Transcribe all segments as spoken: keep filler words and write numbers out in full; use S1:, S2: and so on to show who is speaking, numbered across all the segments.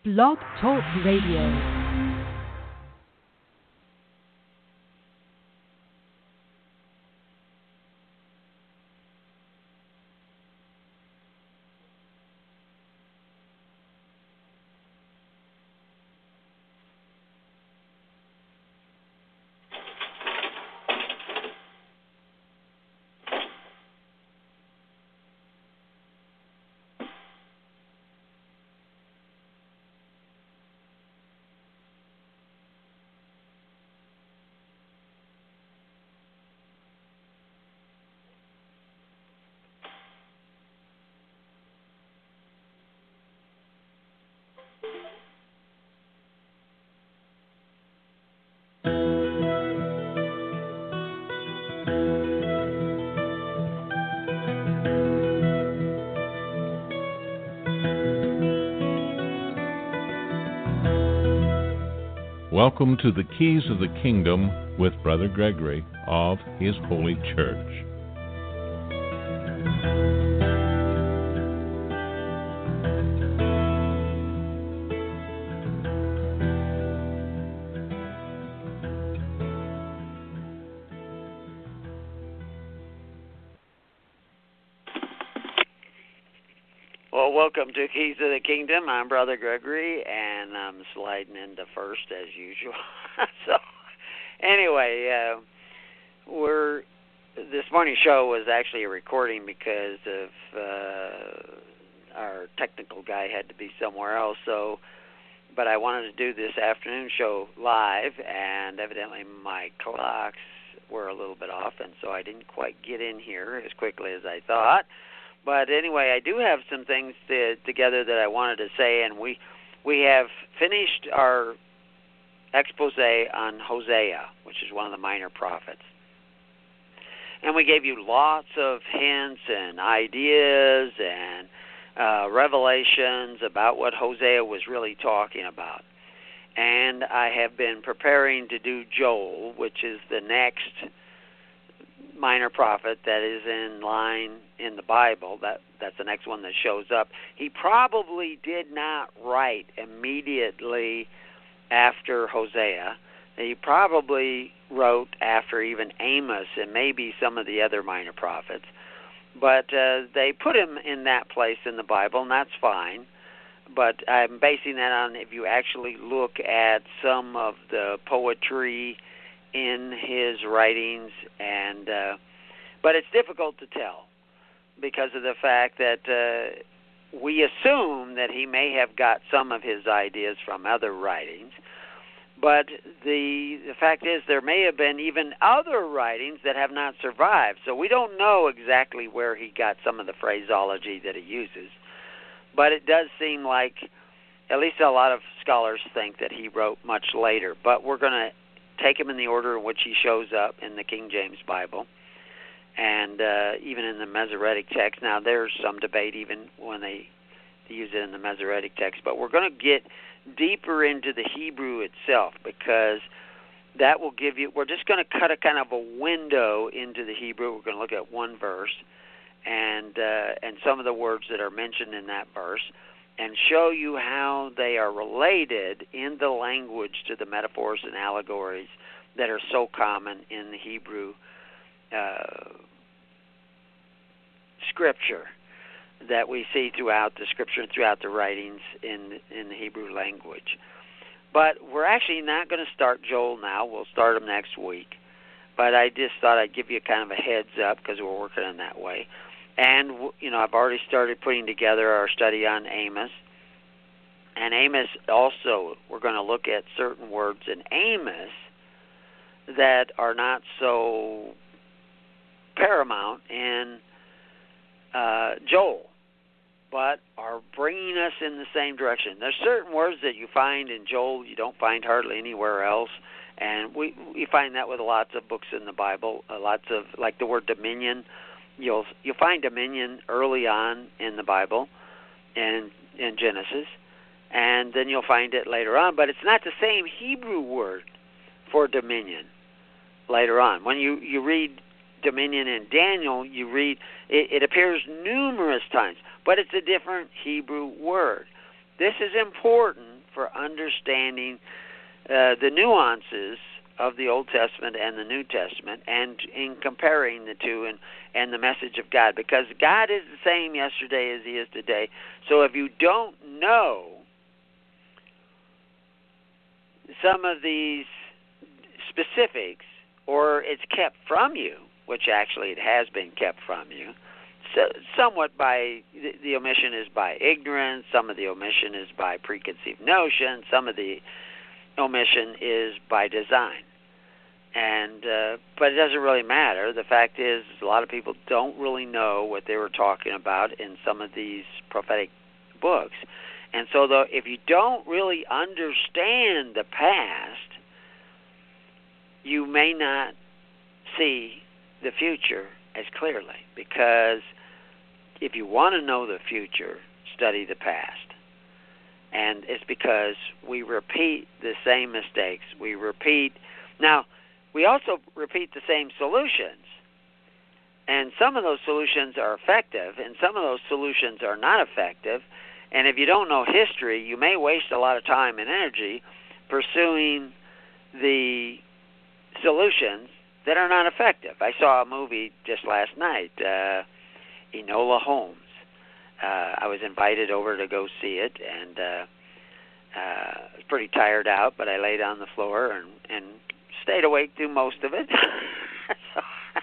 S1: Blog Talk Radio.
S2: Welcome to the Keys of the Kingdom with Brother Gregory of His Holy Church.
S3: Well, welcome to Keys of the Kingdom. I'm Brother Gregory, and I'm sliding into first as usual. so, anyway, uh, we're this morning's show was actually a recording because of uh, our technical guy had to be somewhere else. So, but I wanted to do this afternoon show live, and evidently my clocks were a little bit off, and so I didn't quite get in here as quickly as I thought. But anyway, I do have some things to, together that I wanted to say, and we we have finished our expose on Hosea, which is one of the minor prophets. And we gave you lots of hints and ideas and uh, revelations about what Hosea was really talking about. And I have been preparing to do Joel, which is the next minor prophet that is in line in the Bible. That that's the next one that shows up. He probably did not write immediately after Hosea. He probably wrote after even Amos and maybe some of the other minor prophets. But uh, they put him in that place in the Bible, and that's fine. But I'm basing that on if you actually look at some of the poetry in his writings, and uh, but it's difficult to tell because of the fact that uh, we assume that he may have got some of his ideas from other writings, but the the fact is there may have been even other writings that have not survived, so we don't know exactly where he got some of the phraseology that he uses, but it does seem like at least a lot of scholars think that he wrote much later, but we're going to take him in the order in which he shows up in the King James Bible and uh, even in the Masoretic text. Now, there's some debate even when they use it in the Masoretic text, but we're going to get deeper into the Hebrew itself because that will give you, we're just going to cut a kind of a window into the Hebrew. We're going to look at one verse and uh, and some of the words that are mentioned in that verse, and show you how they are related in the language to the metaphors and allegories that are so common in the Hebrew uh, scripture that we see throughout the scripture and throughout the writings in in the Hebrew language. But we're actually not going to start Joel now. We'll start him next week. But I just thought I'd give you kind of a heads up because we're working in that way. And, you know, I've already started putting together our study on Amos. And Amos also, we're going to look at certain words in Amos that are not so paramount in uh, Joel, but are bringing us in the same direction. There's certain words that you find in Joel you don't find hardly anywhere else. And we, we find that with lots of books in the Bible, uh, lots of, like the word dominion. You'll you'll find dominion early on in the Bible and in Genesis, and then you'll find it later on. But it's not the same Hebrew word for dominion later on. When you, you read dominion in Daniel, you read it, it appears numerous times, but it's a different Hebrew word. This is important for understanding uh, the nuances of the Old Testament and the New Testament, and in comparing the two and, and the message of God, because God is the same yesterday as He is today. So if you don't know some of these specifics, or it's kept from you, which actually it has been kept from you, so somewhat by, the, the omission is by ignorance, some of the omission is by preconceived notion, some of the omission is by design. And uh, but it doesn't really matter. The fact is, a lot of people don't really know what they were talking about in some of these prophetic books. And so, though, if you don't really understand the past, you may not see the future as clearly. Because if you want to know the future, study the past. And it's because we repeat the same mistakes. We repeat. Now, we also repeat the same solutions. And some of those solutions are effective, and some of those solutions are not effective. And if you don't know history, you may waste a lot of time and energy pursuing the solutions that are not effective. I saw a movie just last night, uh, Enola Holmes. Uh, I was invited over to go see it, and uh, uh, I was pretty tired out, but I laid on the floor and, and stayed awake through most of it. so,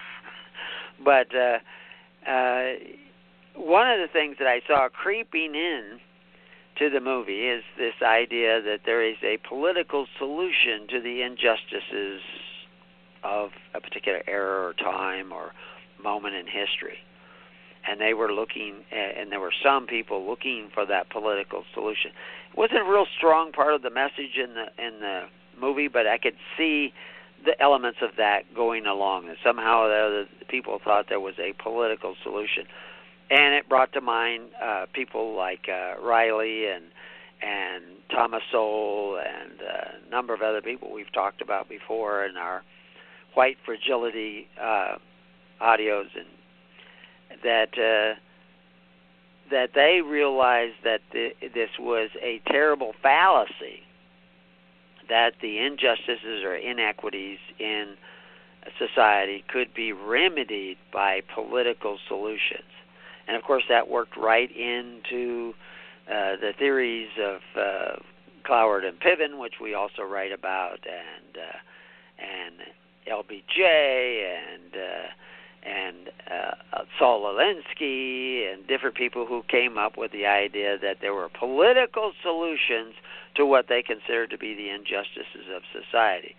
S3: but uh, uh, one of the things that I saw creeping in to the movie is this idea that there is a political solution to the injustices of a particular era or time or moment in history. And they were looking, and there were some people looking for that political solution. It wasn't a real strong part of the message in the in the movie, but I could see the elements of that going along. And somehow the, the people thought there was a political solution, and it brought to mind uh, people like uh, Riley and and Thomas Sowell and uh, a number of other people we've talked about before in our white fragility uh, audios, and that uh, that they realized that the, this was a terrible fallacy, that the injustices or inequities in society could be remedied by political solutions. And, of course, that worked right into uh, the theories of uh, Cloward and Piven, which we also write about, and uh, and L B J, and uh, and uh, Saul Alinsky, and different people who came up with the idea that there were political solutions to what they considered to be the injustices of society.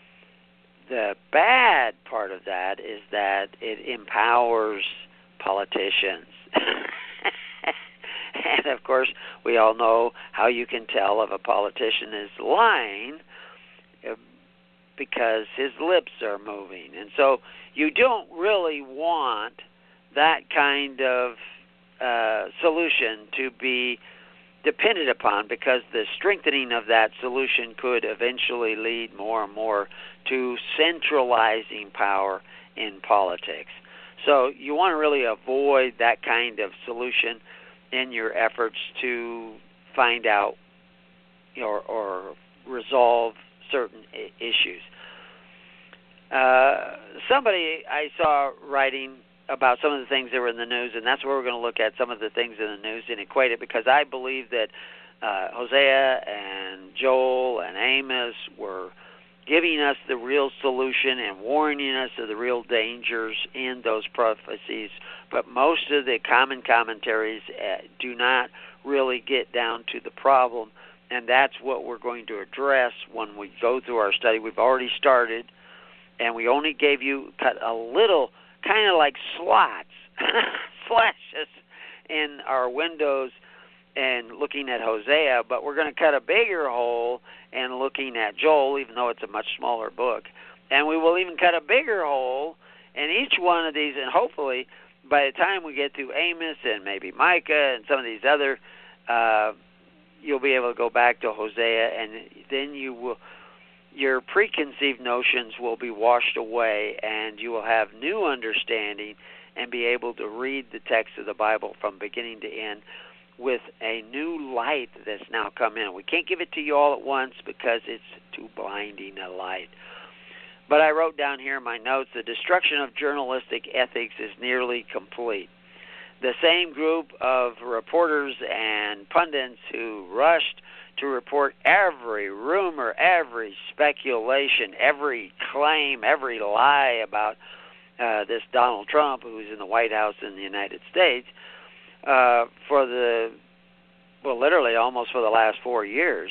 S3: The bad part of that is that it empowers politicians. And, of course, we all know how you can tell if a politician is lying because his lips are moving. And so you don't really want that kind of uh, solution to be depended upon, because the strengthening of that solution could eventually lead more and more to centralizing power in politics. So you want to really avoid that kind of solution in your efforts to find out or, or resolve certain I- issues. Uh, somebody I saw writing about some of the things that were in the news, and that's where we're going to look at some of the things in the news and equate it, because I believe that uh, Hosea and Joel and Amos were giving us the real solution and warning us of the real dangers in those prophecies, but most of the common commentaries uh, do not really get down to the problem, and that's what we're going to address when we go through our study. We've already started, and we only gave you cut a little, kind of like slots, flashes in our windows and looking at Hosea, but we're going to cut a bigger hole and looking at Joel, even though it's a much smaller book. And we will even cut a bigger hole in each one of these, and hopefully by the time we get to Amos and maybe Micah and some of these other, uh, you'll be able to go back to Hosea, and then you will, your preconceived notions will be washed away, and you will have new understanding and be able to read the text of the Bible from beginning to end with a new light that's now come in. We can't give it to you all at once because it's too blinding a light. But I wrote down here in my notes, the destruction of journalistic ethics is nearly complete. The same group of reporters and pundits who rushed to report every rumor, every speculation, every claim, every lie about uh, this Donald Trump, who's in the White House in the United States, uh, for the, well, literally almost for the last four years,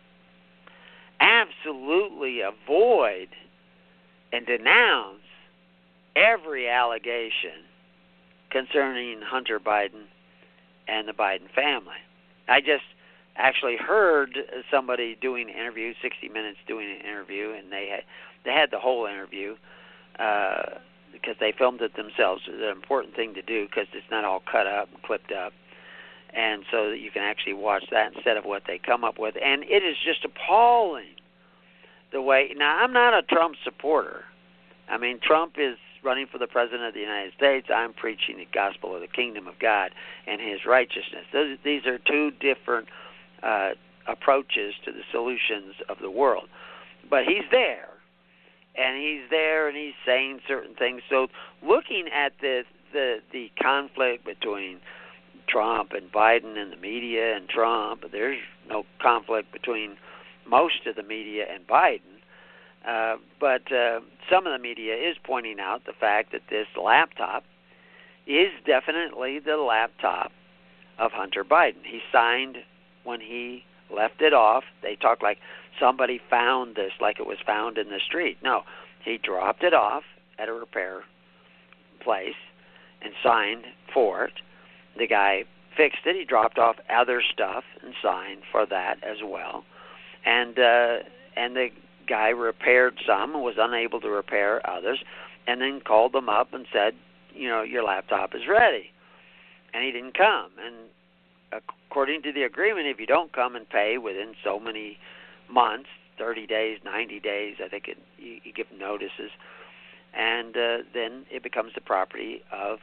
S3: absolutely avoid and denounce every allegation concerning Hunter Biden and the Biden family. I just actually heard somebody doing an interview, sixty minutes doing an interview, and they had they had the whole interview uh, because they filmed it themselves. It's an important thing to do because it's not all cut up and clipped up, and so that you can actually watch that instead of what they come up with. And it is just appalling the way. Now, I'm not a Trump supporter. I mean, Trump is running for the president of the United States. I'm preaching the gospel of the kingdom of God and his righteousness. Those, these are two different uh, approaches to the solutions of the world. But he's there, and he's there, and he's saying certain things. So looking at the the, the conflict between Trump and Biden and the media and Trump, there's no conflict between most of the media and Biden. Uh, but uh, some of the media is pointing out the fact that this laptop is definitely the laptop of Hunter Biden. He signed when he left it off. They talk like somebody found this, like it was found in the street. No, he dropped it off at a repair place and signed for it. The guy fixed it. He dropped off other stuff and signed for that as well. And uh, and the guy repaired some and was unable to repair others, and then called them up and said, you know, your laptop is ready. And he didn't come. And according to the agreement, if you don't come and pay within so many months, thirty days, ninety days, I think it, you, you give notices, and uh, then it becomes the property of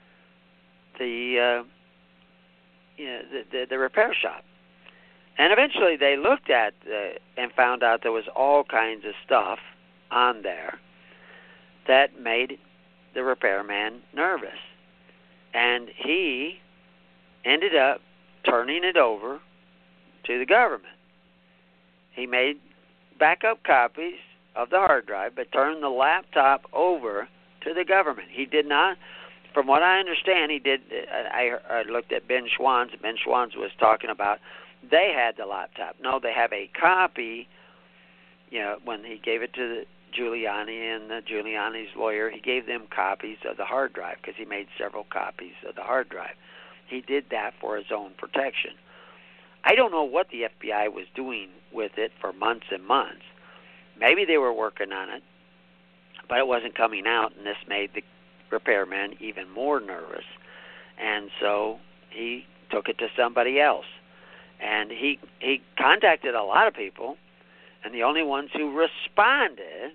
S3: the, uh, you know, the, the, the repair shop. And eventually they looked at uh, and found out there was all kinds of stuff on there that made the repairman nervous. And he ended up turning it over to the government. He made backup copies of the hard drive, but turned the laptop over to the government. He did not, from what I understand, he did, I, I looked at Ben Schwanz. Ben Schwanz was talking about they had the laptop. No, they have a copy. You know, when he gave it to the Giuliani and the Giuliani's lawyer, he gave them copies of the hard drive because he made several copies of the hard drive. He did that for his own protection. I don't know what the F B I was doing with it for months and months. Maybe they were working on it, but it wasn't coming out, and this made the repairman even more nervous. And so he took it to somebody else. And he he contacted a lot of people, and the only ones who responded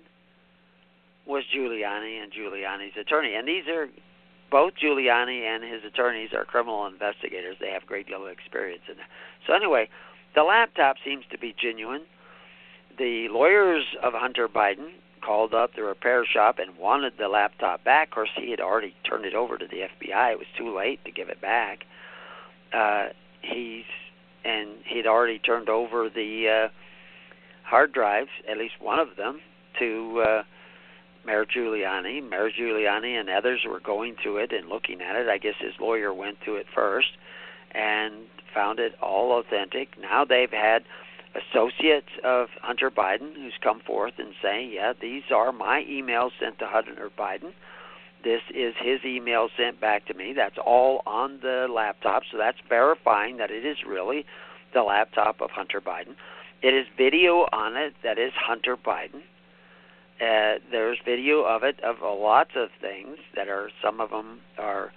S3: was Giuliani and Giuliani's attorney. And these are, both Giuliani and his attorneys are criminal investigators. They have a great deal of experience in that. So anyway, the laptop seems to be genuine. The lawyers of Hunter Biden called up the repair shop and wanted the laptop back. Of course, he had already turned it over to the F B I. It was too late to give it back. Uh, he's And he'd already turned over the uh, hard drives, at least one of them, to uh, Mayor Giuliani. Mayor Giuliani and others were going through it and looking at it. I guess his lawyer went through it first and found it all authentic. Now they've had associates of Hunter Biden who's come forth and saying, yeah, these are my emails sent to Hunter Biden. This is his email sent back to me. That's all on the laptop, so that's verifying that it is really the laptop of Hunter Biden. It is video on it that is Hunter Biden. Uh, there's video of it of lots of things that are, some of them are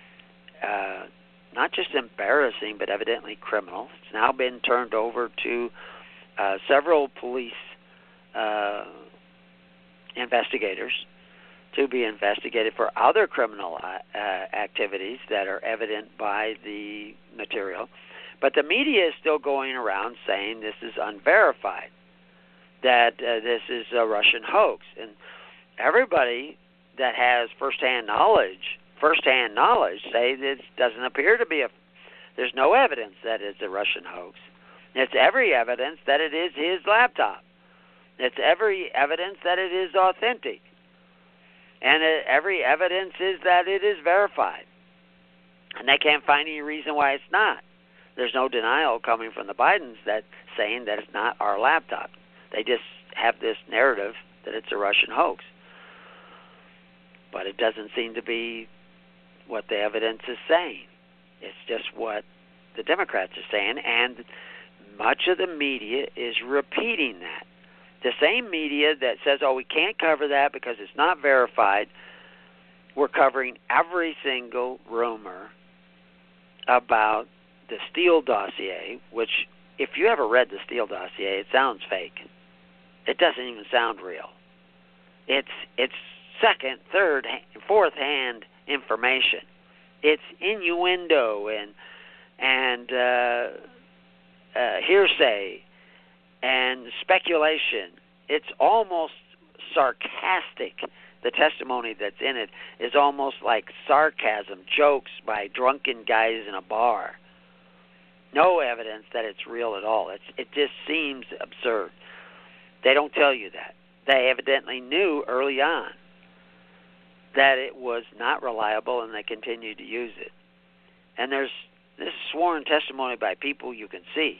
S3: uh, not just embarrassing, but evidently criminal. It's now been turned over to uh, several police uh, investigators to be investigated for other criminal uh, activities that are evident by the material. But the media is still going around saying this is unverified, that uh, this is a Russian hoax. And everybody that has firsthand knowledge, firsthand knowledge, say this doesn't appear to be a, there's no evidence that it's a Russian hoax. It's every evidence that it is his laptop. It's every evidence that it is authentic. And it, every evidence is that it is verified. And they can't find any reason why it's not. There's no denial coming from the Bidens that saying that it's not our laptop. They just have this narrative that it's a Russian hoax. But it doesn't seem to be what the evidence is saying. It's just what the Democrats are saying, and much of the media is repeating that. The same media that says, oh, we can't cover that because it's not verified, we're covering every single rumor about the Steele dossier, which, if you ever read the Steele dossier, it sounds fake. It doesn't even sound real. It's it's second, third, fourth hand information. It's innuendo and and uh, uh, hearsay and speculation. It's almost sarcastic. The testimony that's in it is almost like sarcasm, jokes by drunken guys in a bar. No evidence that it's real at all. It's, it just seems absurd. They don't tell you that. They evidently knew early on that it was not reliable, and they continued to use it. And there's this is sworn testimony by people you can see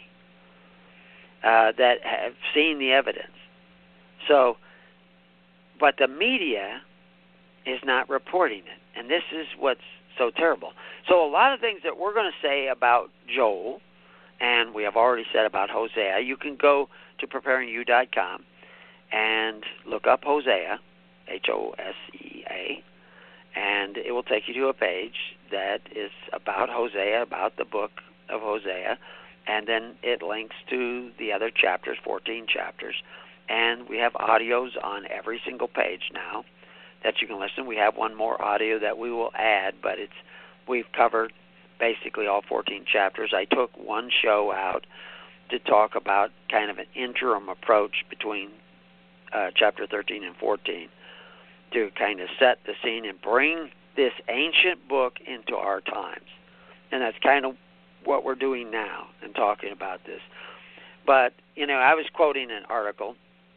S3: uh, that have seen the evidence. So, but the media is not reporting it, and this is what's so terrible. So a lot of things that we're going to say about Joel, and we have already said about Hosea, you can go to preparing you dot com and look up Hosea, H O S E A, and it will take you to a page that is about Hosea, about the book of Hosea, and then it links to the other chapters, fourteen chapters, and we have audios on every single page now that you can listen. We have one more audio that we will add, but it's we've covered basically all fourteen chapters. I took one show out to talk about kind of an interim approach between uh, chapter thirteen and fourteen to kind of set the scene and bring this ancient book into our times. And that's kind of what we're doing now and talking about this. But, you know, I was quoting an article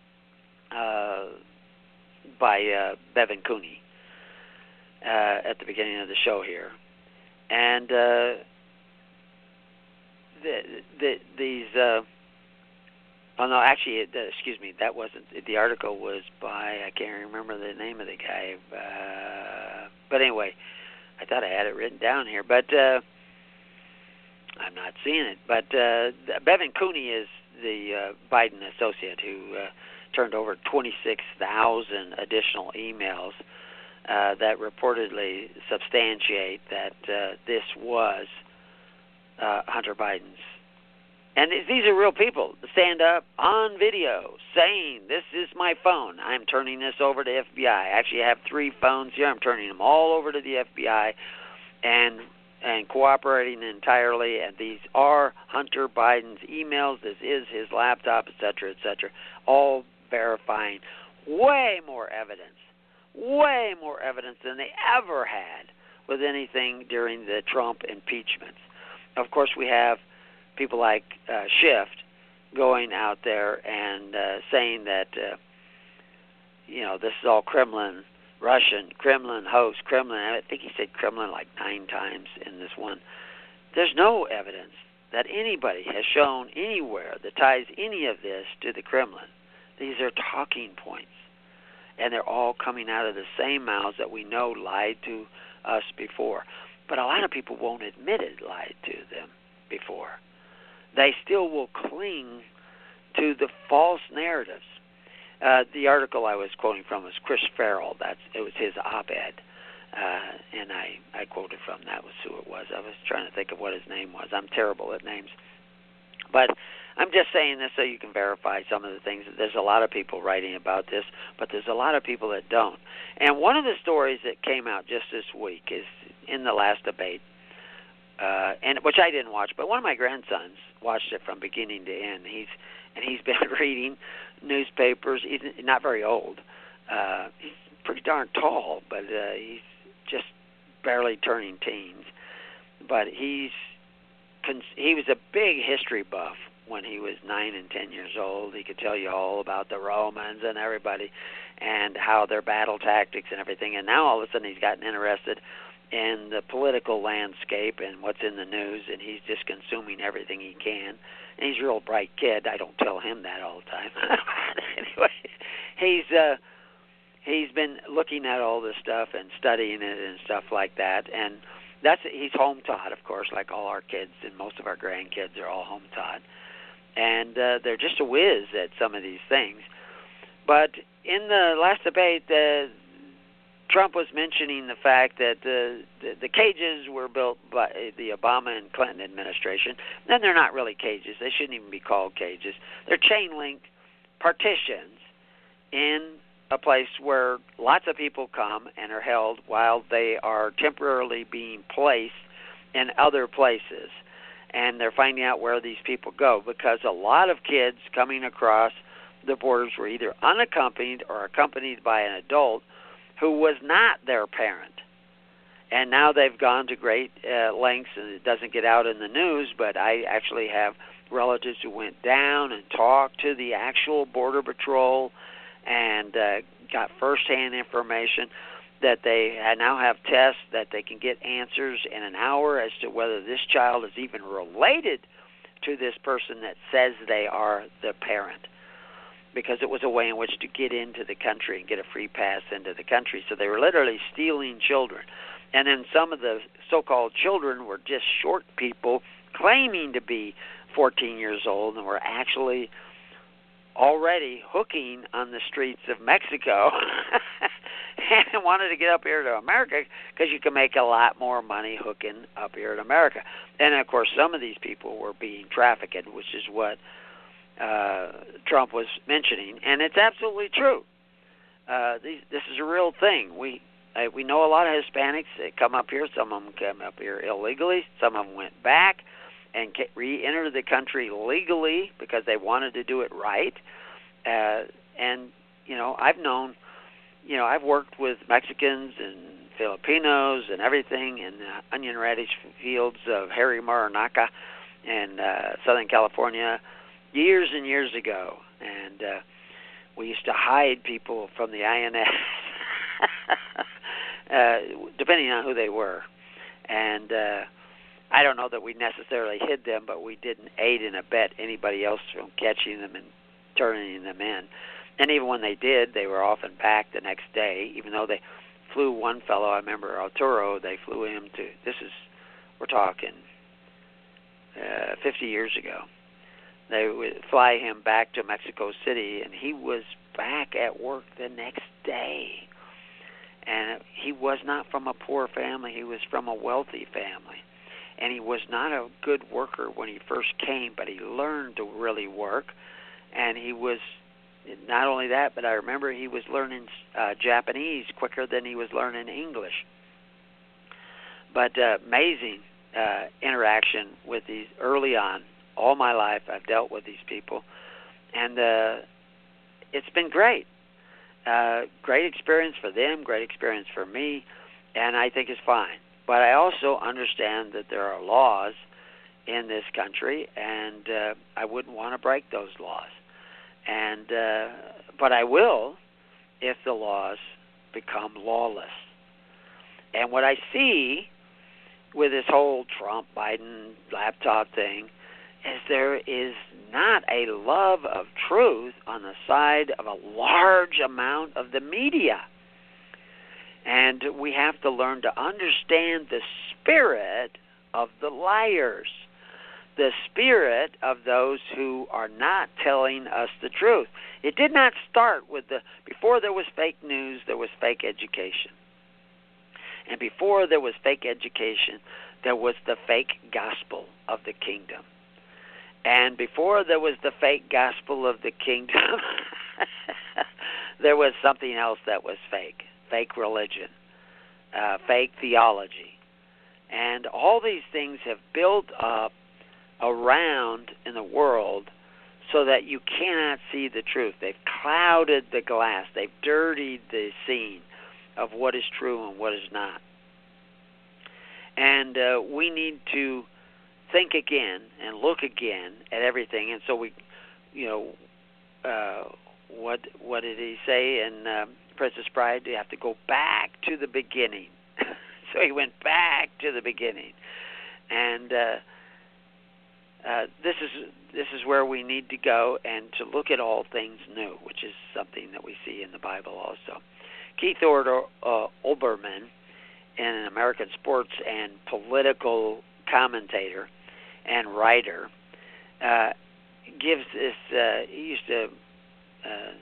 S3: uh, by uh, Bevan Cooney uh, at the beginning of the show here. And uh, the, the, these, uh, oh no, actually, the, excuse me, that wasn't, the article was by, I can't remember the name of the guy, uh, but anyway, I thought I had it written down here, but uh, I'm not seeing it. But uh, Bevan Cooney is the uh, Biden associate who uh, turned over twenty-six thousand additional emails uh, that reportedly substantiate that uh, this was uh, Hunter Biden's. And these are real people that stand up on video saying, this is my phone. I'm turning this over to F B I. Actually, I have three phones here. I'm turning them all over to the F B I and and cooperating entirely. And these are Hunter Biden's emails. This is his laptop, et cetera, et cetera, all verifying way more evidence, way more evidence than they ever had with anything during the Trump impeachments. Of course, we have people like uh, Schiff going out there and uh, saying that, uh, you know, this is all Kremlin, Russian, Kremlin hoax, Kremlin. I think he said Kremlin like nine times in this one. There's no evidence that anybody has shown anywhere that ties any of this to the Kremlin. These are talking points, and they're all coming out of the same mouths that we know lied to us before. But a lot of people won't admit it lied to them before. They still will cling to the false narratives. Uh, the article I was quoting from was Chris Farrell. That's it was his op-ed, uh, and I, I quoted from that was who it was. I was trying to think of what his name was. I'm terrible at names. But I'm just saying this so you can verify some of the things. There's a lot of people writing about this, but there's a lot of people that don't. And one of the stories that came out just this week is in the last debate, uh, and which I didn't watch, but one of my grandsons watched it from beginning to end. He's and he's been reading newspapers. He's not very old. Uh, he's pretty darn tall, but uh, he's just barely turning teens. But he's he was a big history buff when he was nine and ten years old. He could tell you all about the Romans and everybody and how their battle tactics and everything. And now all of a sudden he's gotten interested in the political landscape and what's in the news, and he's just consuming everything he can. And he's a real bright kid. I don't tell him that all the time. Anyway, he's uh, he's been looking at all this stuff and studying it and stuff like that. And that's he's home taught, of course, like all our kids and most of our grandkids are all home taught. And uh, they're just a whiz at some of these things. But in the last debate, uh, Trump was mentioning the fact that uh, the, the cages were built by the Obama and Clinton administration. Then they're not really cages. They shouldn't even be called cages. They're chain-linked partitions in a place where lots of people come and are held while they are temporarily being placed in other places. And they're finding out where these people go because a lot of kids coming across the borders were either unaccompanied or accompanied by an adult who was not their parent. And now they've gone to great uh, lengths, and it doesn't get out in the news, but I actually have relatives who went down and talked to the actual Border Patrol and uh, got firsthand information that they now have tests that they can get answers in an hour as to whether this child is even related to this person that says they are the parent, because it was a way in which to get into the country and get a free pass into the country. So they were literally stealing children. And then some of the so-called children were just short people claiming to be fourteen years old and were actually already hooking on the streets of Mexico and wanted to get up here to America because you can make a lot more money hooking up here in America. And, of course, some of these people were being trafficked, which is what uh, Trump was mentioning. And it's absolutely true. Uh, these, this is a real thing. We uh, we know a lot of Hispanics that come up here. Some of them come up here illegally. Some of them went back and re-enter the country legally because they wanted to do it right. Uh, and, you know, I've known, you know, I've worked with Mexicans and Filipinos and everything in the onion radish fields of Harry Maranaka in uh, Southern California years and years ago. And uh, we used to hide people from the I N S, uh, depending on who they were. And uh I don't know that we necessarily hid them, but we didn't aid and abet anybody else from catching them and turning them in. And even when they did, they were often back the next day, even though they flew one fellow, I remember Arturo, they flew him to, this is, we're talking uh, fifty years ago. They would fly him back to Mexico City, and he was back at work the next day. And he was not from a poor family, he was from a wealthy family. And he was not a good worker when he first came, but he learned to really work. And he was, not only that, but I remember he was learning uh, Japanese quicker than he was learning English. But uh, amazing uh, interaction with these early on. All my life I've dealt with these people. And uh, it's been great. Uh, great experience for them, great experience for me, and I think it's fine. But I also understand that there are laws in this country, and uh, I wouldn't want to break those laws. And uh, but I will if the laws become lawless. And what I see with this whole Trump-Biden laptop thing is there is not a love of truth on the side of a large amount of the media. And we have to learn to understand the spirit of the liars, the spirit of those who are not telling us the truth. It did not start with the, before there was fake news, there was fake education. And before there was fake education, there was the fake gospel of the kingdom. And before there was the fake gospel of the kingdom, there was something else that was fake, fake religion, uh, fake theology. And all these things have built up around in the world so that you cannot see the truth. They've clouded the glass. They've dirtied the scene of what is true and what is not. And uh, we need to think again and look again at everything. And so we, you know, uh, what what did he say in uh, Princess Bride? You have to go back to the beginning. So he went back to the beginning, and uh, uh, this is this is where we need to go and to look at all things new, which is something that we see in the Bible also. Keith Order, uh, Olbermann, an American sports and political commentator and writer, uh, gives this. Uh, he used to. Uh,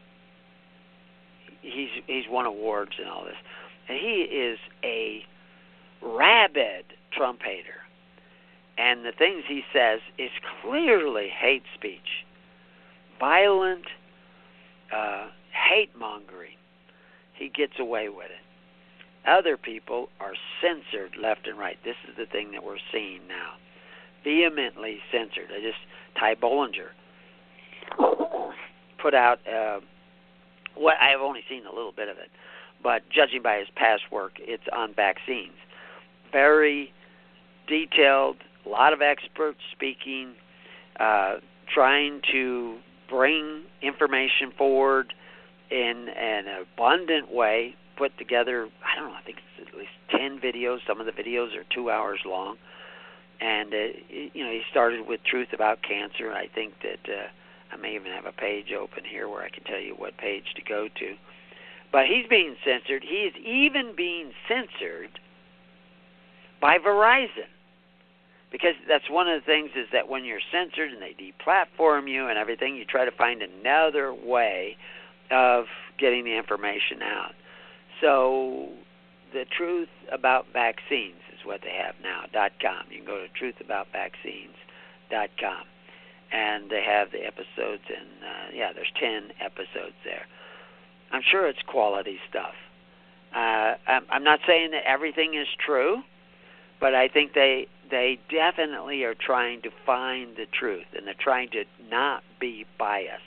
S3: he's he's won awards and all this, and he is a rabid Trump hater. And the things he says is clearly hate speech, violent, uh, hate mongering. He gets away with it. Other people are censored left and right. This is the thing that we're seeing now. Vehemently censored. I just, Ty Bollinger put out, uh, what I've only seen a little bit of it, but judging by his past work, it's on vaccines. Very detailed, a lot of experts speaking, uh, trying to bring information forward in an abundant way, put together, I don't know, I think it's at least ten videos. Some of the videos are two hours long. And, uh, you know, he started with Truth About Cancer. I think that uh, I may even have a page open here where I can tell you what page to go to. But he's being censored. He is even being censored by Verizon. Because that's one of the things is that when you're censored and they deplatform you and everything, you try to find another way of getting the information out. So the Truth About Vaccines is what they have now, .com. You can go to truth about vaccines dot com. And they have the episodes, and uh, yeah, there's ten episodes there. I'm sure it's quality stuff. Uh, I'm, I'm not saying that everything is true, but I think they they definitely are trying to find the truth, and they're trying to not be biased.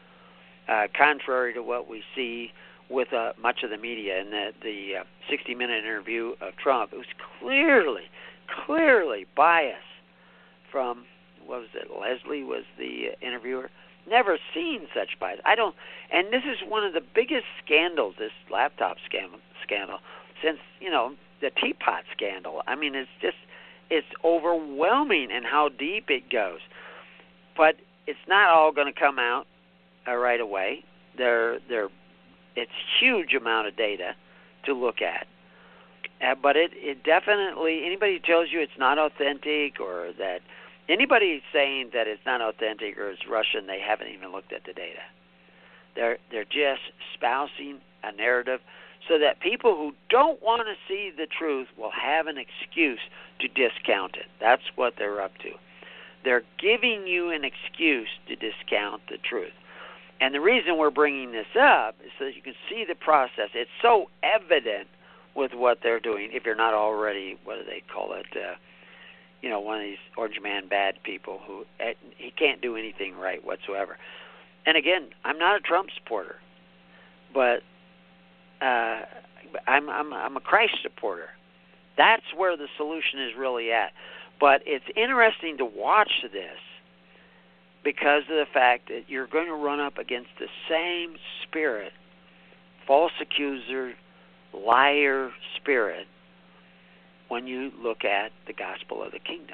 S3: Uh, contrary to what we see with uh, much of the media in the, the uh, sixty-minute interview of Trump, it was clearly, clearly biased from, what was it, Leslie was the uh, interviewer? Never seen such bias. I don't, and this is one of the biggest scandals, this laptop scandal, scandal since, you know, the teapot scandal. I mean, it's just, it's overwhelming in how deep it goes. But it's not all going to come out uh, right away. They're, they're, it's huge amount of data to look at. Uh, but it, it definitely, anybody who tells you it's not authentic or that, anybody saying that it's not authentic or it's Russian, they haven't even looked at the data. They're, they're just espousing a narrative so that people who don't want to see the truth will have an excuse to discount it. That's what they're up to. They're giving you an excuse to discount the truth. And the reason we're bringing this up is so that you can see the process. It's so evident with what they're doing, if you're not already, what do they call it, uh, you know, one of these Orange Man bad people who, uh, he can't do anything right whatsoever. And again, I'm not a Trump supporter, but uh, I'm, I'm, I'm a Christ supporter. That's where the solution is really at. But it's interesting to watch this because of the fact that you're going to run up against the same spirit, false accuser, liar spirit, when you look at the gospel of the kingdom.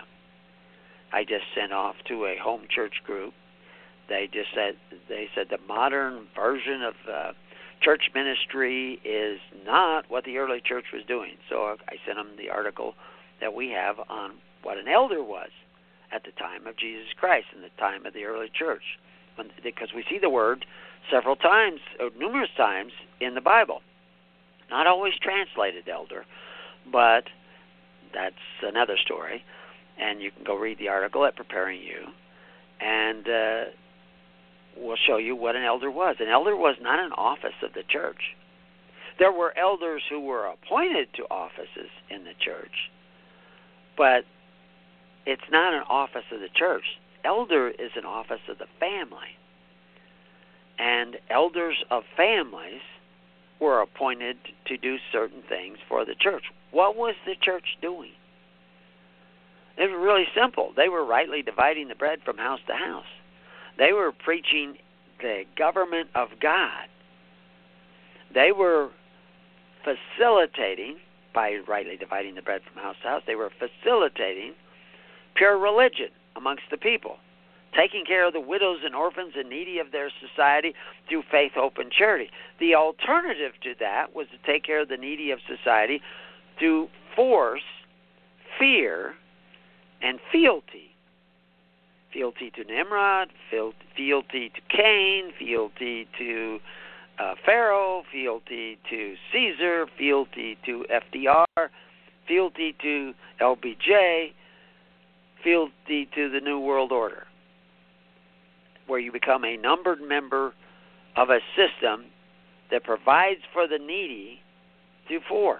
S3: I just sent off to a home church group. They just said they said the modern version of uh, church ministry is not what the early church was doing. So I sent them the article that we have on what an elder was at the time of Jesus Christ and the time of the early church, when, because we see the word several times, or numerous times in the Bible. Not always translated elder, but that's another story. And you can go read the article at Preparing You. And uh, we'll show you what an elder was. An elder was not an office of the church. There were elders who were appointed to offices in the church, but it's not an office of the church. Elder is an office of the family. And elders of families were appointed to do certain things for the church. What was the church doing? It was really simple. They were rightly dividing the bread from house to house. They were preaching the government of God. They were facilitating, by rightly dividing the bread from house to house, they were facilitating pure religion amongst the people, taking care of the widows and orphans and needy of their society through faith, hope, and charity. The alternative to that was to take care of the needy of society through force, fear, and fealty. Fealty to Nimrod, fealty to Cain, fealty to uh, Pharaoh, fealty to Caesar, fealty to F D R, fealty to L B J, fealty to the New World Order, where you become a numbered member of a system that provides for the needy through force.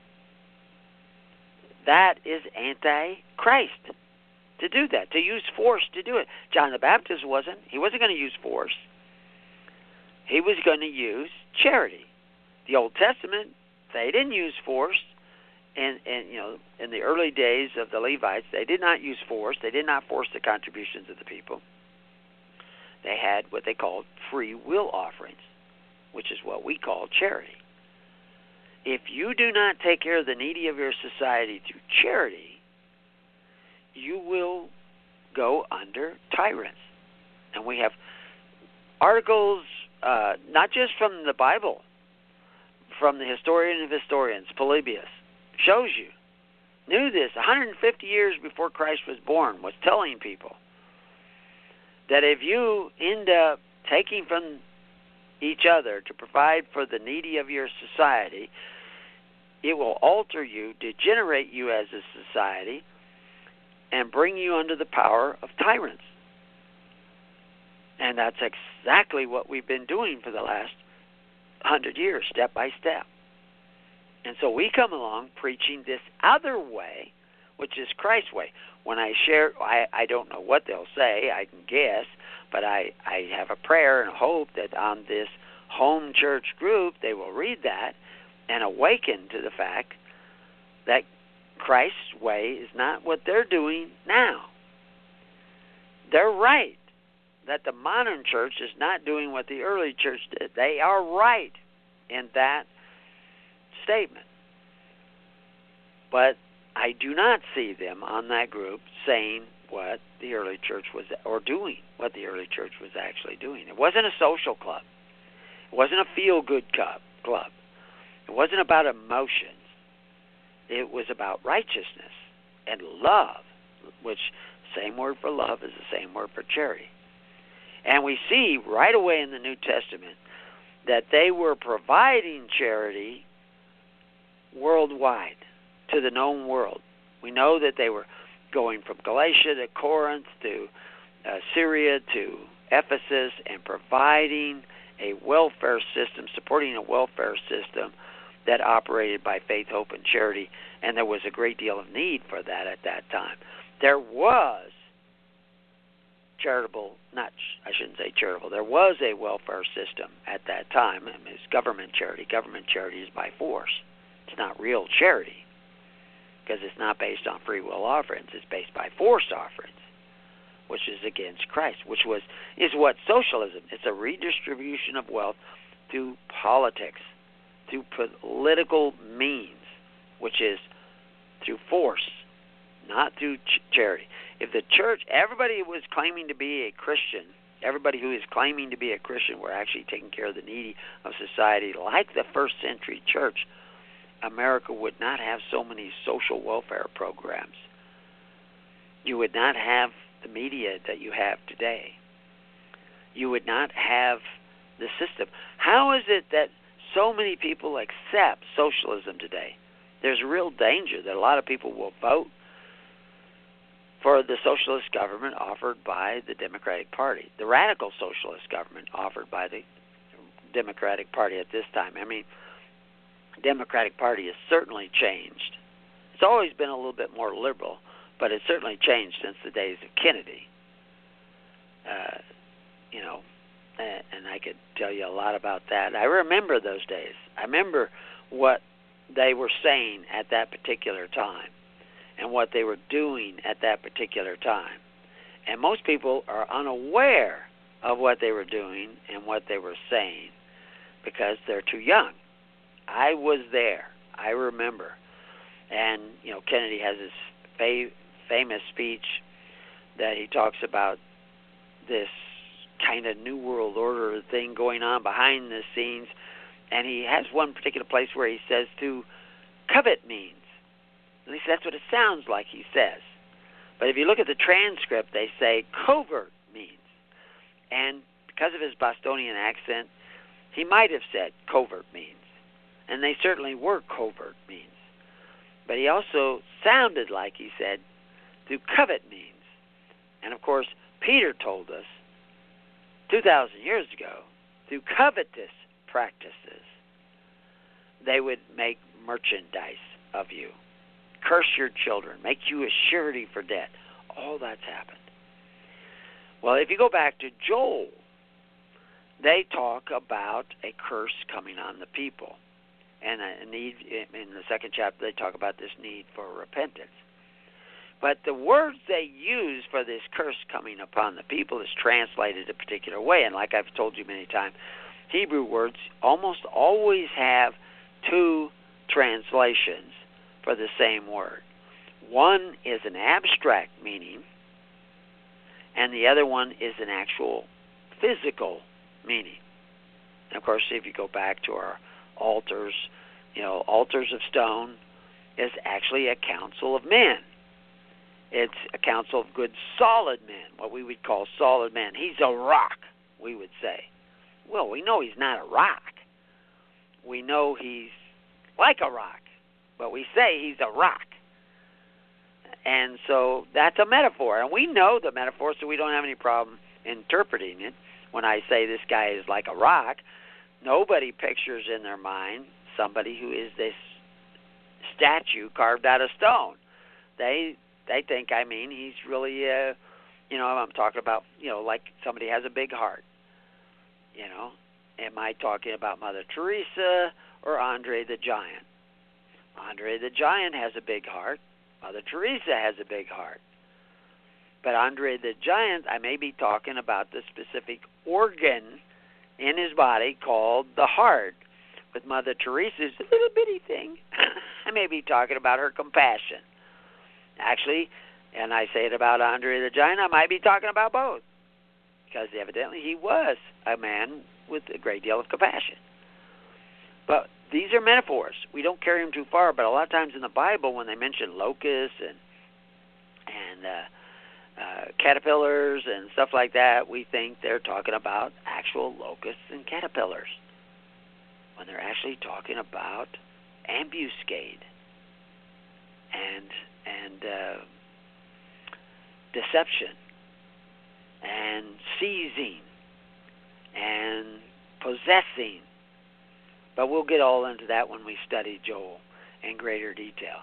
S3: That is anti-Christ, to do that, to use force to do it. John the Baptist wasn't. He wasn't going to use force. He was going to use charity. The Old Testament, they didn't use force. And, and you know, in the early days of the Levites, they did not use force. They did not force the contributions of the people. They had what they called free will offerings, which is what we call charity. If you do not take care of the needy of your society through charity, you will go under tyrants. And we have articles, uh, not just from the Bible, from the historian of historians, Polybius, shows you, knew this one hundred fifty years before Christ was born, was telling people that if you end up taking from each other to provide for the needy of your society, it will alter you, degenerate you as a society, and bring you under the power of tyrants. And that's exactly what we've been doing for the last hundred years, step by step. And so we come along preaching this other way, which is Christ's way. When I share, I, I don't know what they'll say, I can guess, but I, I have a prayer and hope that on this home church group, they will read that and awaken to the fact that Christ's way is not what they're doing now. They're right that the modern church is not doing what the early church did. They are right in that statement. But I do not see them on that group saying what the early church was, or doing what the early church was actually doing. It wasn't a social club. It wasn't a feel-good club. club. It wasn't about emotions. It was about righteousness and love, which same word for love is the same word for charity. And we see right away in the New Testament that they were providing charity worldwide to the known world. We know that they were going from Galatia to Corinth to uh, Syria to Ephesus and providing a welfare system, supporting a welfare system that operated by faith, hope, and charity, and there was a great deal of need for that at that time. There was charitable, not, I shouldn't say charitable, there was a welfare system at that time. I mean, it's government charity. Government charity is by force. It's not real charity because it's not based on free will offerings. It's based by forced offerings, which is against Christ, which was is what socialism. It's a redistribution of wealth through politics, through political means, which is through force, not through ch- charity. If the church, everybody who was claiming to be a Christian, everybody who is claiming to be a Christian were actually taking care of the needy of society, like the first century church, America would not have so many social welfare programs. You would not have the media that you have today. You would not have the system. How is it that so many people accept socialism today? There's a real danger that a lot of people will vote for the socialist government offered by the Democratic Party, the radical socialist government offered by the Democratic Party at this time. I mean, the Democratic Party has certainly changed. It's always been a little bit more liberal, but it's certainly changed since the days of Kennedy. Uh, you know, and, and I could tell you a lot about that. I remember those days. I remember what they were saying at that particular time and what they were doing at that particular time. And most people are unaware of what they were doing and what they were saying because they're too young. I was there. I remember. And, you know, Kennedy has this fa- famous speech that he talks about this kind of New World Order thing going on behind the scenes. And he has one particular place where he says to covet means. At least that's what it sounds like he says. But if you look at the transcript, they say covert means. And because of his Bostonian accent, he might have said covert means. And they certainly were covert means. But he also sounded like he said to covet means. And of course, Peter told us two thousand years ago, through covetous practices, they would make merchandise of you, curse your children, make you a surety for debt. All that's happened. Well, if you go back to Joel, they talk about a curse coming on the people. And a need, in the second chapter, they talk about this need for repentance. But the words they use for this curse coming upon the people is translated a particular way. And like I've told you many times, Hebrew words almost always have two translations for the same word. One is an abstract meaning, and the other one is an actual physical meaning. And of course, if you go back to our altars, you know, altars of stone is actually a council of men. It's a council of good, solid men, what we would call solid men. He's a rock, we would say. Well, we know he's not a rock. We know he's like a rock, but we say he's a rock. And so that's a metaphor, and we know the metaphor, so we don't have any problem interpreting it. When I say this guy is like a rock, nobody pictures in their mind somebody who is this statue carved out of stone. They they think, I mean, he's really, uh, you know, I'm talking about, you know, like somebody has a big heart. You know, am I talking about Mother Teresa or Andre the Giant? Andre the Giant has a big heart. Mother Teresa has a big heart. But Andre the Giant, I may be talking about the specific organ in his body called the heart. With Mother Teresa's a little bitty thing, I may be talking about her compassion. Actually, and I say it about Andre the Giant, I might be talking about both. Because evidently he was a man with a great deal of compassion. But these are metaphors. We don't carry them too far, but a lot of times in the Bible when they mention locusts and, and uh, uh, caterpillars and stuff like that, we think they're talking about actual locusts and caterpillars, when they're actually talking about ambuscade and and uh, deception and seizing and possessing. But we'll get all into that when we study Joel in greater detail.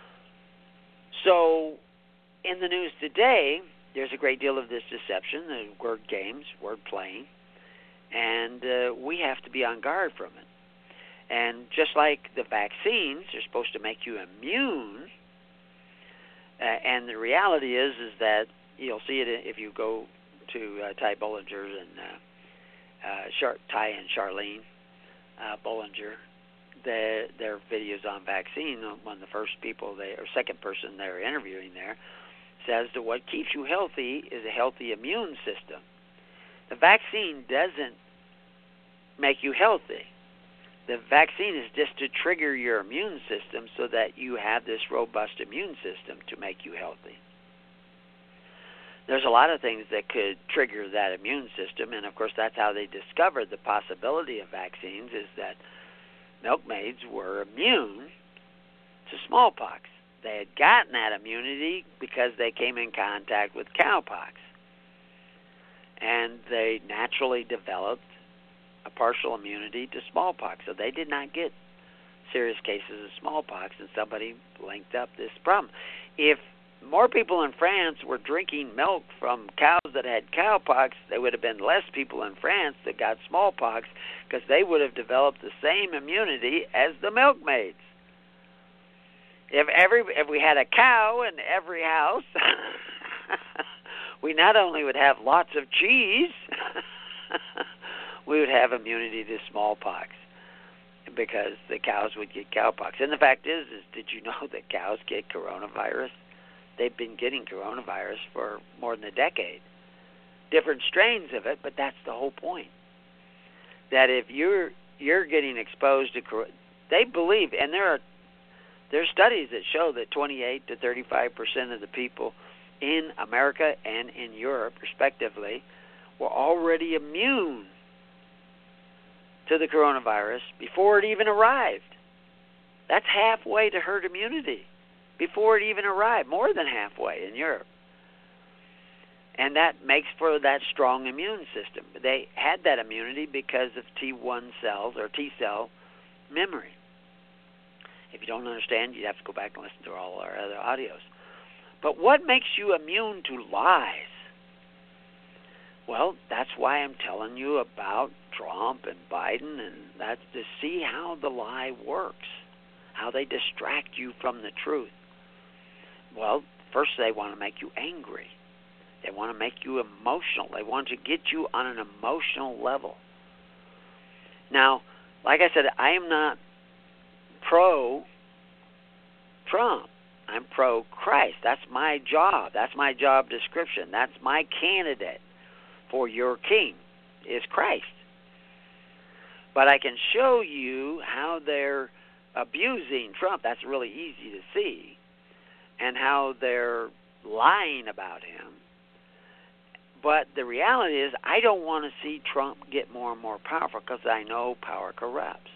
S3: So in the news today, there's a great deal of this deception, the word games, word playing, and uh, we have to be on guard from it. And just like the vaccines are supposed to make you immune, uh, and the reality is is that you'll see it if you go to uh, Ty Bollinger and uh, uh, Char- Ty and Charlene uh, Bollinger, the, their videos on vaccine. One of the first people they or second person they're interviewing there says that what keeps you healthy is a healthy immune system. The vaccine doesn't make you healthy. The vaccine is just to trigger your immune system so that you have this robust immune system to make you healthy. There's a lot of things that could trigger that immune system, and of course that's how they discovered the possibility of vaccines, is that milkmaids were immune to smallpox. they had gotten that immunity because they came in contact with cowpox. And they naturally developed a partial immunity to smallpox. So they did not get serious cases of smallpox, and somebody linked up this problem. If more people in France were drinking milk from cows that had cowpox, there would have been less people in France that got smallpox because they would have developed the same immunity as the milkmaids. If every if we had a cow in every house, we not only would have lots of cheese, we would have immunity to smallpox because the cows would get cowpox. And the fact is, is did you know that cows get coronavirus? They've been getting coronavirus for more than a decade. Different strains of it, but that's the whole point. That if you're you're getting exposed to, they believe, and there are there are studies that show that twenty-eight to thirty-five percent of the people in America and in Europe, respectively, were already immune to the coronavirus before it even arrived. That's halfway to herd immunity before it even arrived, more than halfway in Europe. And that makes for that strong immune system. They had that immunity because of T one cells or T cell memory. If you don't understand, you'd have to go back and listen to all our other audios. But what makes you immune to lies? Well, that's why I'm telling you about Trump and Biden, and that's to see how the lie works, how they distract you from the truth. Well, first they want to make you angry. They want to make you emotional. They want to get you on an emotional level. Now, like I said, I am not pro-Trump. I'm pro-Christ. That's my job. That's my job description. That's my candidate for your king is Christ. But I can show you how they're abusing Trump. That's really easy to see. And how they're lying about him. But the reality is I don't want to see Trump get more and more powerful because I know power corrupts.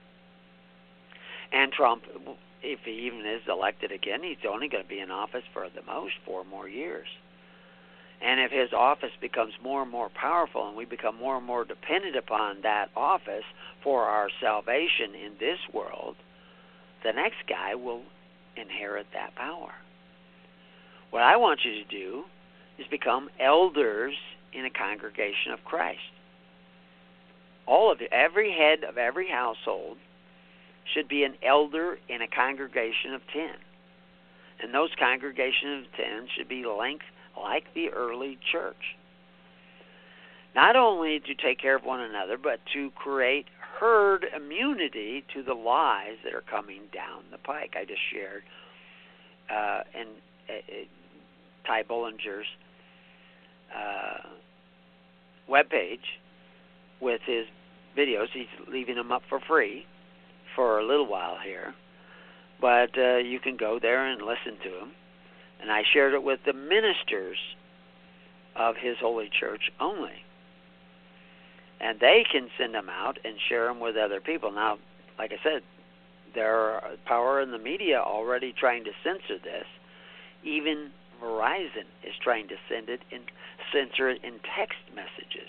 S3: And Trump, if he even is elected again, he's only going to be in office for the most four more years. And if his office becomes more and more powerful and we become more and more dependent upon that office for our salvation in this world, the next guy will inherit that power. What I want you to do is become elders in a congregation of Christ. All of you, every head of every household should be an elder in a congregation of ten. And those congregations of ten should be linked like the early church. Not only to take care of one another, but to create herd immunity to the lies that are coming down the pike. I just shared uh, in uh, Ty Bollinger's uh, webpage with his videos. He's leaving them up for free for a little while here. But uh, you can go there and listen to them. And I shared it with the ministers of his holy church only. And they can send them out and share them with other people. Now, like I said, there are power in the media already trying to censor this. Even Verizon is trying to send it in, censor it in text messages.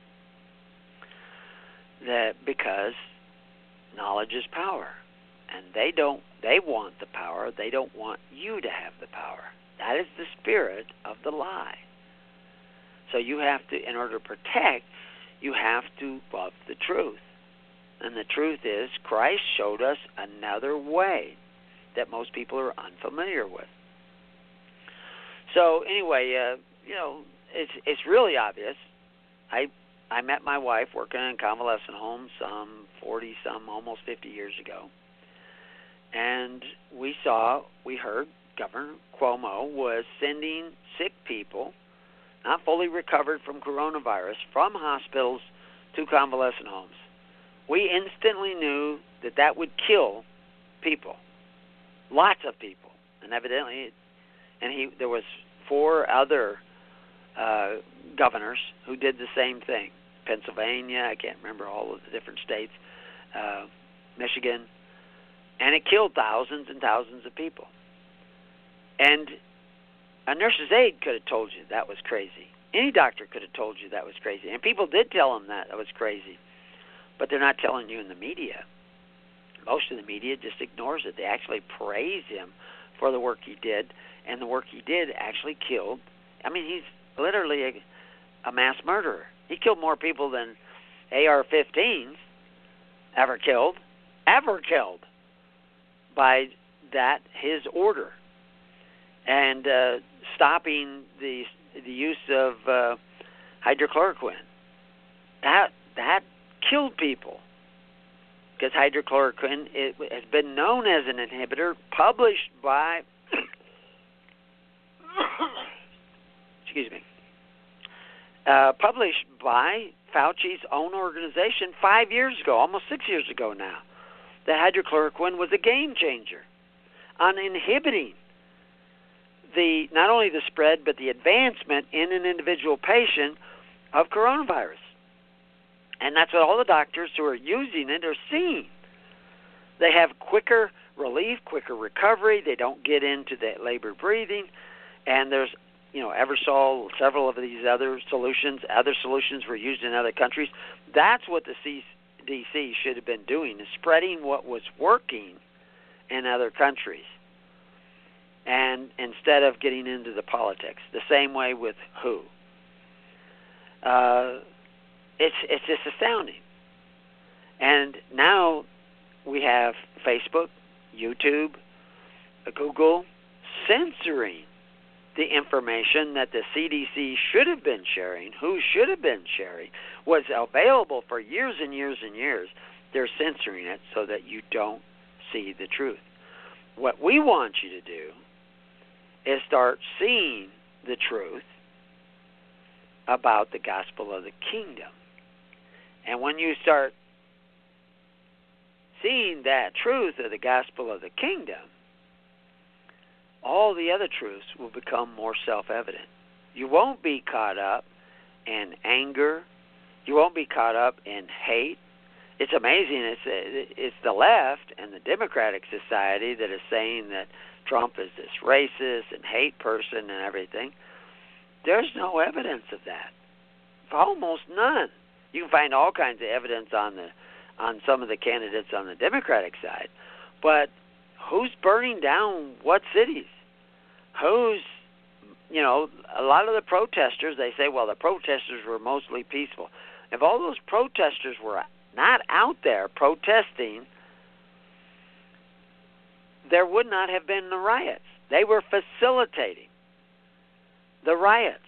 S3: That because knowledge is power. And they don't they want the power, they don't want you to have the power. That is the spirit of the lie. So you have to, in order to protect, you have to love the truth. And the truth is, Christ showed us another way that most people are unfamiliar with. So anyway, uh, you know, it's it's really obvious. I I met my wife working in convalescent homes some forty, some almost fifty years ago, and we saw, we heard Governor Cuomo was sending sick people, not fully recovered from coronavirus, from hospitals to convalescent homes. We instantly knew that that would kill people, lots of people, and evidently, and he there was four other uh, governors who did the same thing. Pennsylvania, I can't remember all of the different states, uh, Michigan, and it killed thousands and thousands of people. And a nurse's aide could have told you that was crazy. Any doctor could have told you that was crazy. And people did tell them that that was crazy. But they're not telling you in the media. Most of the media just ignores it. They actually praise him for the work he did. And the work he did actually killed. I mean, he's literally a, a mass murderer. He killed more people than A R fifteens ever killed. Ever killed. By that, his order. And uh, stopping the the use of uh, hydrochloroquine. That that killed people. Because hydrochloroquine it has been known as an inhibitor, published by, excuse me, uh, published by Fauci's own organization five years ago, almost six years ago now, that hydrochloroquine was a game changer on inhibiting the not only the spread but the advancement in an individual patient of coronavirus. And that's what all the doctors who are using it are seeing. They have quicker relief, quicker recovery. They don't get into the labored breathing. And there's, you know, Eversol, several of these other solutions. Other solutions were used in other countries. That's what the C D C should have been doing, is spreading what was working in other countries. And instead of getting into the politics, the same way with W H O. Uh, it's it's just astounding. And now we have Facebook, YouTube, Google censoring the information that the C D C should have been sharing, W H O should have been sharing, was available for years and years and years. They're censoring it so that you don't see the truth. What we want you to do is start seeing the truth about the gospel of the kingdom. And when you start seeing that truth of the gospel of the kingdom, all the other truths will become more self-evident. You won't be caught up in anger. You won't be caught up in hate. It's amazing. It's it's the left and the Democratic Society that is saying that Trump is this racist and hate person and everything. There's no evidence of that. Almost none. You can find all kinds of evidence on the on some of the candidates on the Democratic side. But who's burning down what cities? Who's, you know, a lot of the protesters, they say, well, the protesters were mostly peaceful. If all those protesters were not out there protesting, there would not have been the riots. They were facilitating the riots.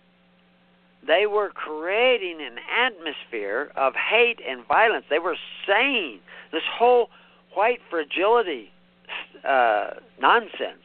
S3: They were creating an atmosphere of hate and violence. They were saying this whole white fragility uh, nonsense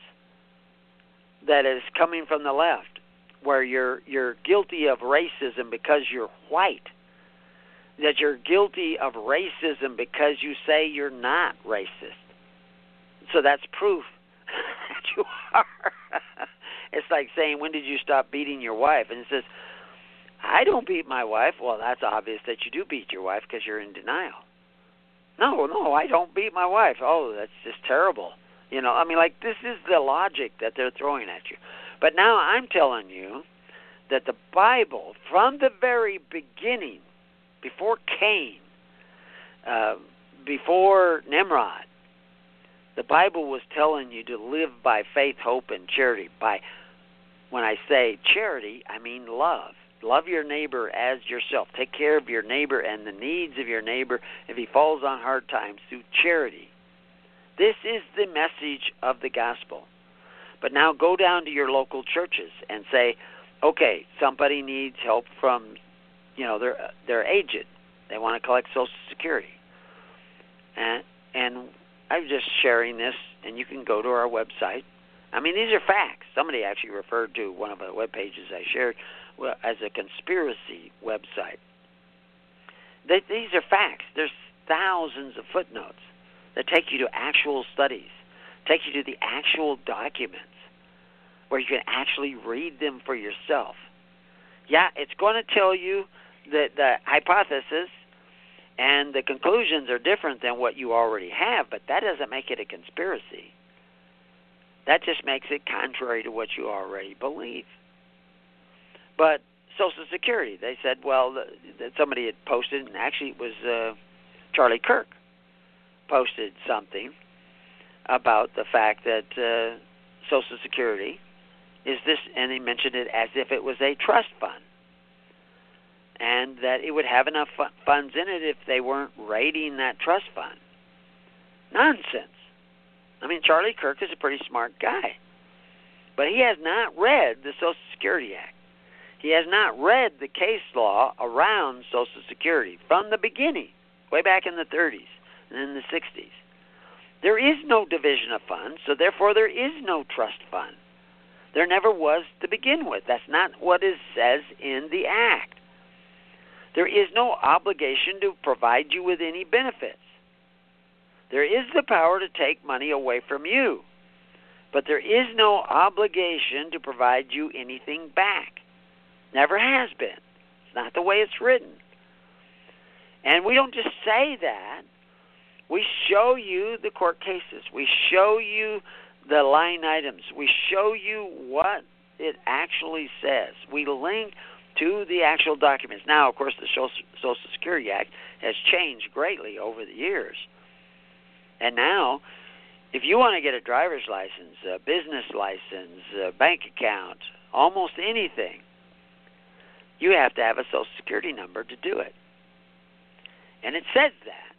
S3: that is coming from the left, where you're you're guilty of racism because you're white, that you're guilty of racism because you say you're not racist. So that's proof that you are. It's like saying, when did you stop beating your wife? And it says, I don't beat my wife. Well, that's obvious that you do beat your wife because you're in denial. No, no, I don't beat my wife. Oh, that's just terrible. You know, I mean, like, this is the logic that they're throwing at you. But now I'm telling you that the Bible, from the very beginning, before Cain, uh, before Nimrod, the Bible was telling you to live by faith, hope, and charity. By, when I say charity, I mean love. Love your neighbor as yourself. Take care of your neighbor and the needs of your neighbor if he falls on hard times through charity. This is the message of the gospel. But now go down to your local churches and say, okay, somebody needs help from, you know, they're, they're aged. They want to collect Social Security. And, and I'm just sharing this, and you can go to our website. I mean, these are facts. Somebody actually referred to one of the web pages I shared as a conspiracy website. They, these are facts. There's thousands of footnotes that take you to actual studies, take you to the actual documents where you can actually read them for yourself. Yeah, it's going to tell you that the hypothesis and the conclusions are different than what you already have, but that doesn't make it a conspiracy. That just makes it contrary to what you already believe. But Social Security, they said, well, that somebody had posted, and actually it was uh, Charlie Kirk posted something about the fact that uh, Social Security is this, and he mentioned it as if it was a trust fund, and that it would have enough fu- funds in it if they weren't raiding that trust fund. Nonsense. I mean, Charlie Kirk is a pretty smart guy, but he has not read the Social Security Act. He has not read the case law around Social Security from the beginning, way back in the thirties and in the sixties. There is no division of funds, so therefore there is no trust fund. There never was to begin with. That's not what it says in the Act. There is no obligation to provide you with any benefits. There is the power to take money away from you, but there is no obligation to provide you anything back. Never has been. It's not the way it's written. And we don't just say that. We show you the court cases. We show you the line items. We show you what it actually says. We link to the actual documents. Now, of course, the Social Security Act has changed greatly over the years. And now, if you want to get a driver's license, a business license, a bank account, almost anything, you have to have a Social Security number to do it. And it says that.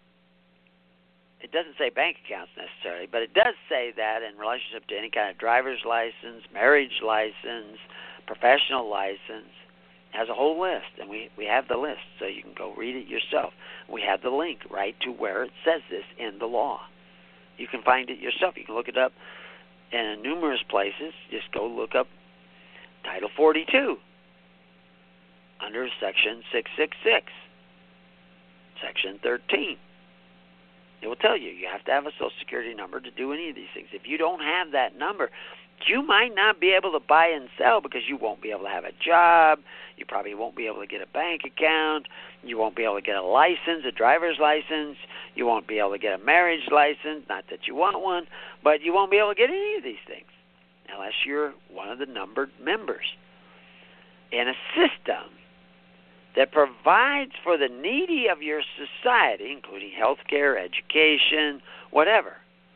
S3: It doesn't say bank accounts necessarily, but it does say that in relationship to any kind of driver's license, marriage license, professional license. It has a whole list, and we, we have the list, so you can go read it yourself. We have the link right to where it says this in the law. You can find it yourself. You can look it up in numerous places. Just go look up Title forty-two under Section six six six, Section thirteen. It will tell you you have to have a Social Security number to do any of these things. If you don't have that number, you might not be able to buy and sell because you won't be able to have a job. You probably won't be able to get a bank account. You won't be able to get a license, a driver's license. You won't be able to get a marriage license, not that you want one, but you won't be able to get any of these things unless you're one of the numbered members in a system that provides for the needy of your society, including health care, education, whatever,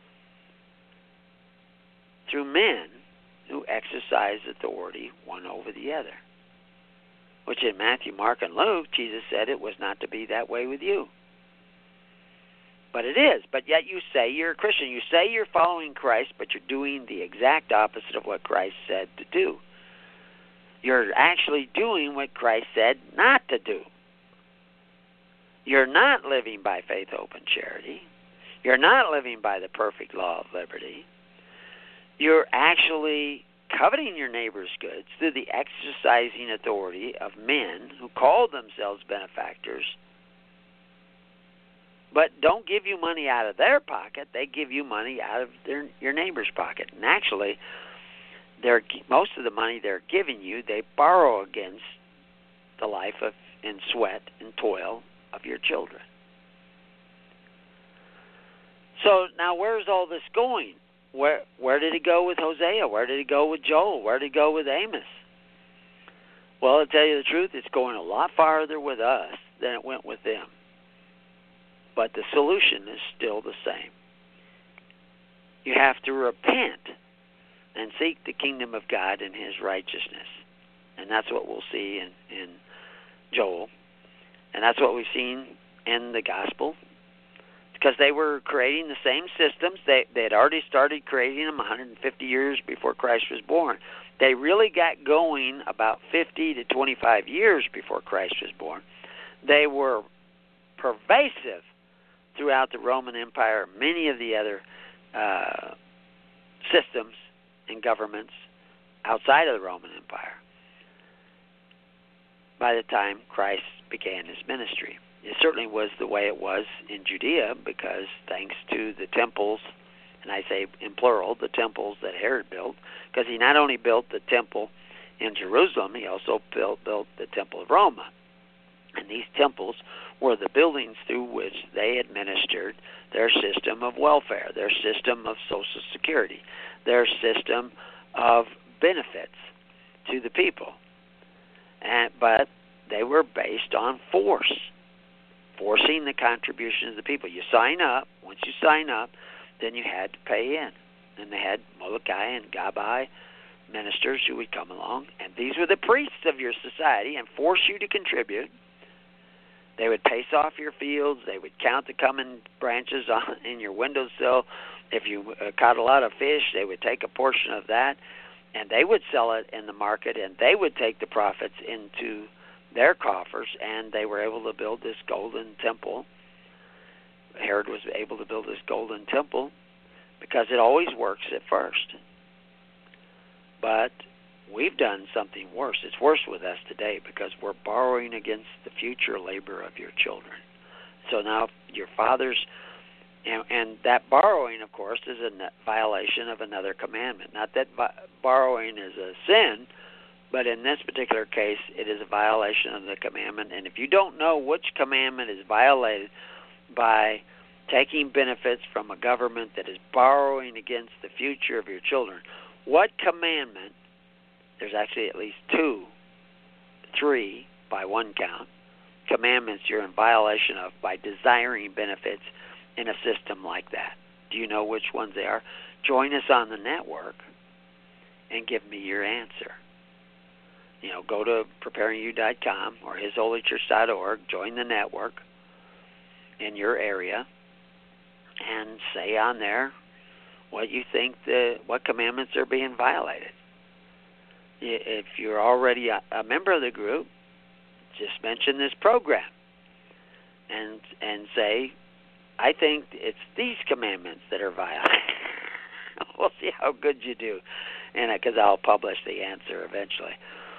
S3: through men who exercise authority one over the other. Which in Matthew, Mark, and Luke, Jesus said it was not to be that way with you. But it is. But yet you say you're a Christian. You say you're following Christ, but you're doing the exact opposite of what Christ said to do. You're actually doing what Christ said not to do. You're not living by faith, hope, and charity. You're not living by the perfect law of liberty. You're actually coveting your neighbor's goods through the exercising authority of men who call themselves benefactors, but don't give you money out of their pocket. They give you money out of their, your neighbor's pocket. And actually, they're, most of the money they're giving you, they borrow against the life of and sweat and toil of your children. So now where's all this going? Where where did it go with Hosea? Where did it go with Joel? Where did it go with Amos? Well, to tell you the truth, it's going a lot farther with us than it went with them. But the solution is still the same. You have to repent and seek the kingdom of God and his righteousness. And that's what we'll see in, in Joel. And that's what we've seen in the gospel. Because they were creating the same systems. They, they had already started creating them one hundred fifty years before Christ was born. They really got going about fifty to twenty-five years before Christ was born. They were pervasive throughout the Roman Empire, many of the other uh, systems and governments outside of the Roman Empire by the time Christ began his ministry. It certainly was the way it was in Judea because thanks to the temples, and I say in plural, the temples that Herod built, because he not only built the temple in Jerusalem, he also built, built the temple of Roma, And these temples were the buildings through which they administered their system of welfare, their system of Social Security, their system of benefits to the people. And, but they were based on force, forcing the contributions of the people. You sign up. Once you sign up, then you had to pay in. And they had Molokai and Gabai ministers who would come along, and these were the priests of your society and force you to contribute. They would pace off your fields. They would count the coming branches on in your windowsill. If you uh, caught a lot of fish, they would take a portion of that, and they would sell it in the market, and they would take the profits into their coffers, and they were able to build this golden temple. Herod was able to build this golden temple because it always works at first. But we've done something worse. It's worse with us today because we're borrowing against the future labor of your children. So now your fathers, and, and that borrowing, of course, is a violation of another commandment. Not that borrowing is a sin, but in this particular case, it is a violation of the commandment. And if you don't know which commandment is violated by taking benefits from a government that is borrowing against the future of your children, what commandment, there's actually at least two, three by one count, commandments you're in violation of by desiring benefits in a system like that. Do you know which ones they are? Join us on the network and give me your answer. You know, go to preparing you dot com or his holy church dot org, join the network in your area, and say on there what you think the what commandments are being violated. If you're already a, a member of the group, just mention this program and and say, I think it's these commandments that are violated. We'll see how good you do, and because I'll publish the answer eventually.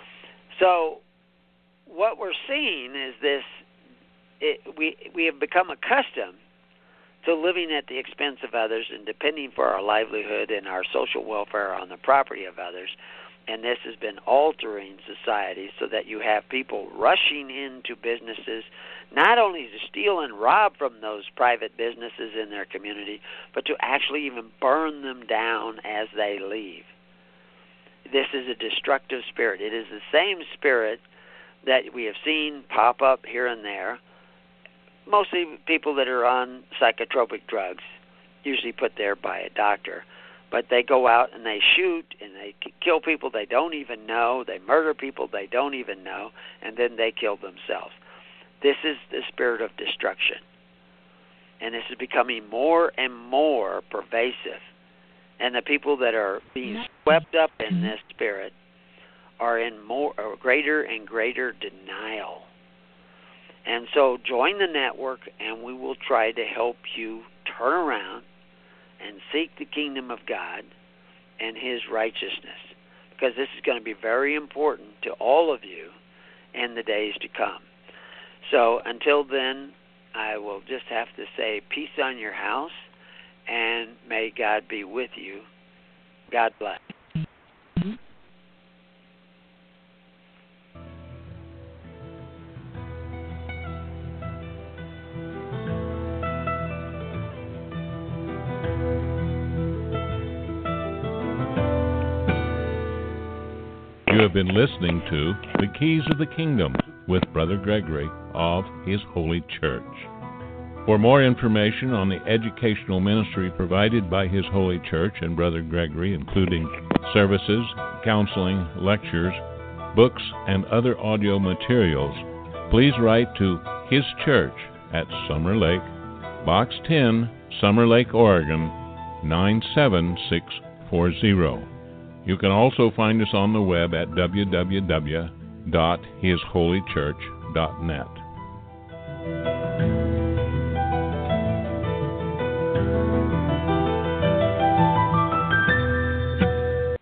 S3: So what we're seeing is this: it, we we have become accustomed to living at the expense of others and depending for our livelihood and our social welfare on the property of others. And this has been altering society so that you have people rushing into businesses, not only to steal and rob from those private businesses in their community, but to actually even burn them down as they leave. This is a destructive spirit. It is the same spirit that we have seen pop up here and there, mostly people that are on psychotropic drugs, usually put there by a doctor. But they go out and they shoot and they kill people they don't even know. They murder people they don't even know, and then they kill themselves. This is the spirit of destruction. And this is becoming more and more pervasive. And the people that are being swept up in this spirit are in more or greater and greater denial. And so join the network, and we will try to help you turn around and seek the kingdom of God and his righteousness, because this is going to be very important to all of you in the days to come. So until then, I will just have to say peace on your house, and may God be with you. God bless.
S2: You have been listening to The Keys of the Kingdom with Brother Gregory of His Holy Church. For more information on the educational ministry provided by His Holy Church and Brother Gregory, including services, counseling, lectures, books, and other audio materials, please write to His Church at Summer Lake, Box ten, Summer Lake, Oregon, nine seven six four zero. You can also find us on the web at w w w dot his holy church dot net.